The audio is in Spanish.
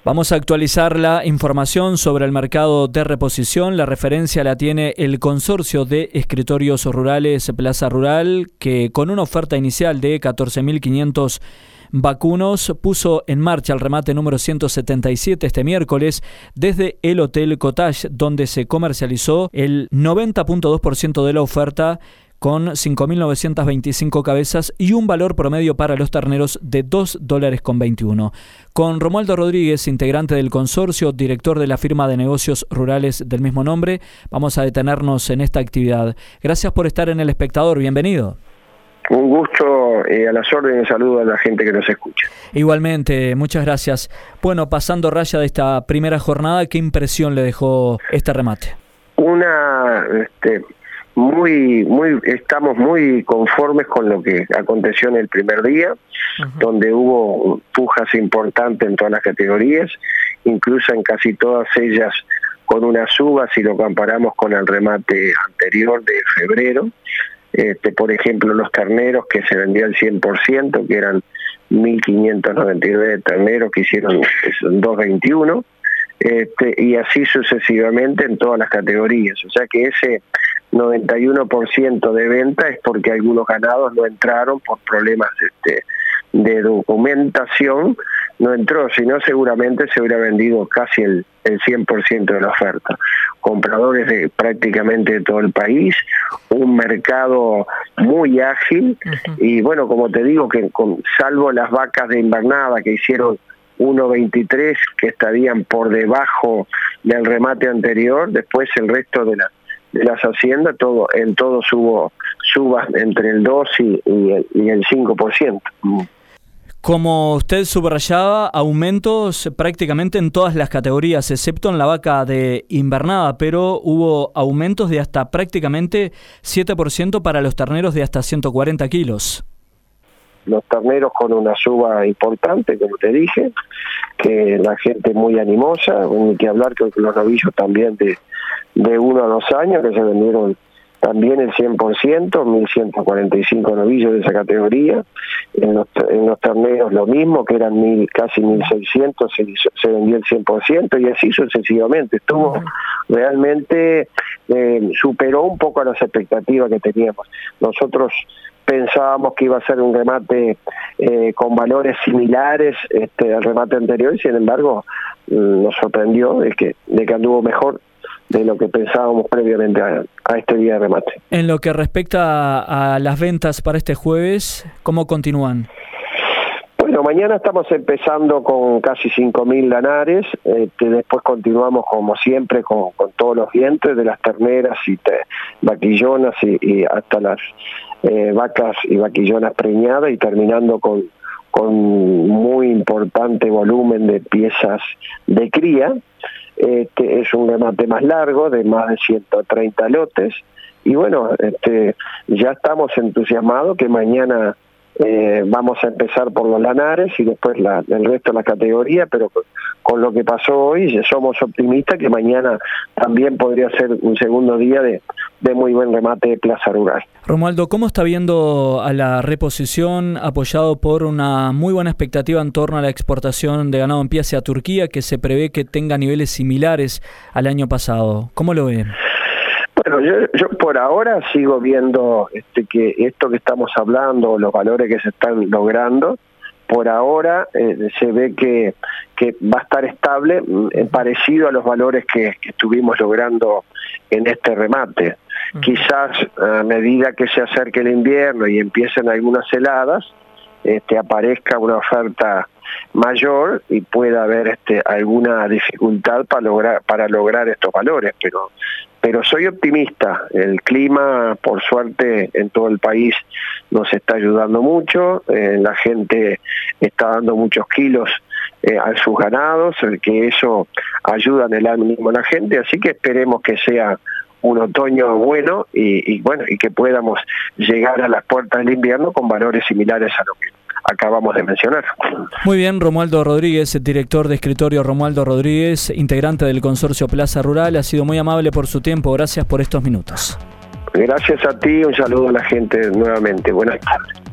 Vamos a actualizar la información sobre el mercado de reposición. La referencia la tiene el Consorcio de Escritorios Rurales Plaza Rural, que con una oferta inicial de 14.500 vacunos puso en marcha el remate número 177 este miércoles desde el Hotel Cottage, donde se comercializó el 90.2% de la oferta, con 5.925 cabezas y un valor promedio para los terneros de $2.21. Con Romualdo Rodríguez, integrante del consorcio, director de la firma de negocios rurales del mismo nombre, vamos a detenernos en esta actividad. Gracias por estar en El Espectador, bienvenido. Un gusto, a las órdenes, saludo a la gente que nos escucha. Igualmente, muchas gracias. Bueno, pasando raya de esta primera jornada, ¿qué impresión le dejó este remate? Estamos muy conformes con lo que aconteció en el primer día, donde hubo pujas importantes en todas las categorías, incluso en casi todas ellas con una suba si lo comparamos con el remate anterior de febrero. Por ejemplo, los terneros que se vendían 100%, que eran 1.599 terneros que hicieron 2.21, y así sucesivamente en todas las categorías. O sea que ese 91% de venta es porque algunos ganados no entraron por problemas de documentación, no entró, sino seguramente se hubiera vendido casi el 100% de la oferta. Compradores de prácticamente todo el país, un mercado muy ágil, y bueno, como te digo, que salvo las vacas de invernada que hicieron 1.23, que estarían por debajo del remate anterior, después el resto de las haciendas, en todos hubo subas entre el 2 y el 5%. Como usted subrayaba, aumentos prácticamente en todas las categorías, excepto en la vaca de invernada, pero hubo aumentos de hasta prácticamente 7% para los terneros de hasta 140 kilos. Los terneros con una suba importante, como te dije, que la gente muy animosa, ni que hablar que los novillos también de 1 a 2 años, que se vendieron también el 100%, 1.145 novillos de esa categoría. En los terneros lo mismo, que eran casi 1.600, se vendió el 100%, y así sucesivamente. Estuvo realmente, superó un poco las expectativas que teníamos. Nosotros pensábamos que iba a ser un remate con valores similares al remate anterior, y sin embargo nos sorprendió de que anduvo mejor de lo que pensábamos previamente a este día de remate. En lo que respecta a las ventas para este jueves, ¿cómo continúan? Bueno, mañana estamos empezando con casi 5.000 lanares, después continuamos como siempre con todos los vientres de las terneras y vaquillonas y hasta las vacas y vaquillonas preñadas, y terminando con muy importante volumen de piezas de cría. Es un remate más largo, de más de 130 lotes, y bueno, ya estamos entusiasmados que mañana vamos a empezar por los lanares y después el resto de la categoría, pero con lo que pasó hoy somos optimistas que mañana también podría ser un segundo día de muy buen remate de Plaza Rural. Romualdo, ¿cómo está viendo a la reposición, apoyado por una muy buena expectativa en torno a la exportación de ganado en pie hacia Turquía, que se prevé que tenga niveles similares al año pasado? ¿Cómo lo ven? Bueno, yo por ahora sigo viendo que esto que estamos hablando, los valores que se están logrando, por ahora se ve que va a estar estable, parecido a los valores que estuvimos logrando en este remate. Quizás a medida que se acerque el invierno y empiecen algunas heladas, aparezca una oferta mayor y pueda haber alguna dificultad para lograr estos valores, pero soy optimista. El clima, por suerte, en todo el país nos está ayudando mucho, la gente está dando muchos kilos a sus ganados, que eso ayuda en el ánimo de la gente, así que esperemos que sea un otoño bueno y que podamos llegar a las puertas del invierno con valores similares a lo que acabamos de mencionar. Muy bien, Romualdo Rodríguez, director de escritorio Romualdo Rodríguez, integrante del consorcio Plaza Rural, ha sido muy amable por su tiempo, gracias por estos minutos. Gracias a ti, un saludo a la gente nuevamente, buenas tardes.